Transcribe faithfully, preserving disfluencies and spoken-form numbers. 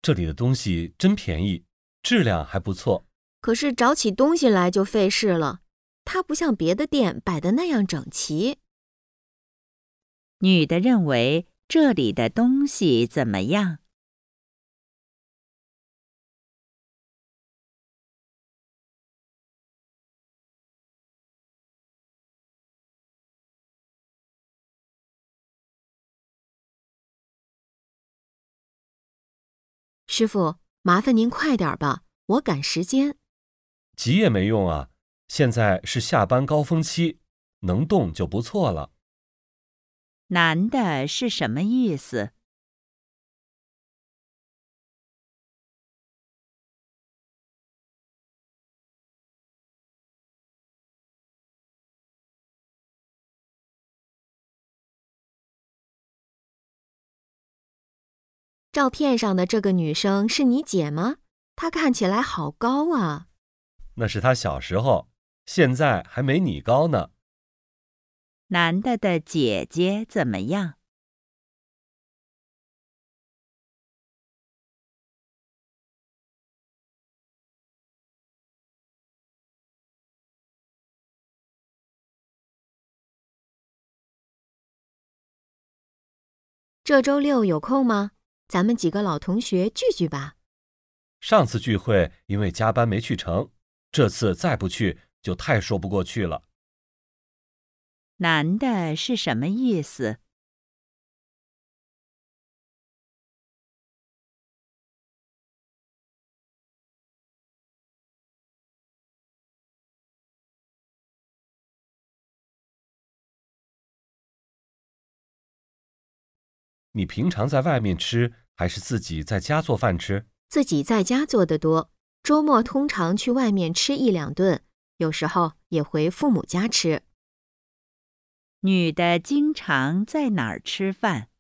这里的东西真便宜，质量还不错。 可是找起东西来就费事了，它不像别的店摆得那样整齐。 女的认为这里的东西怎么样？ 师傅，麻烦您快点吧，我赶时间。 急也没用啊，现在是下班高峰期，能动就不错了。 男的是什么意思？ 照片上的这个女生是你姐吗？她看起来好高啊。 那是她小时候，现在还没你高呢。 男的的姐姐怎么样？ 这周六有空吗？咱们几个老同学聚聚吧。 上次聚会因为加班没去成，这次再不去就太说不过去了。 男的是什么意思？ 你平常在外面吃，还是自己在家做饭吃？ 自己在家做的多，周末通常去外面吃一两顿，有时候也回父母家吃。 女的经常在哪儿吃饭？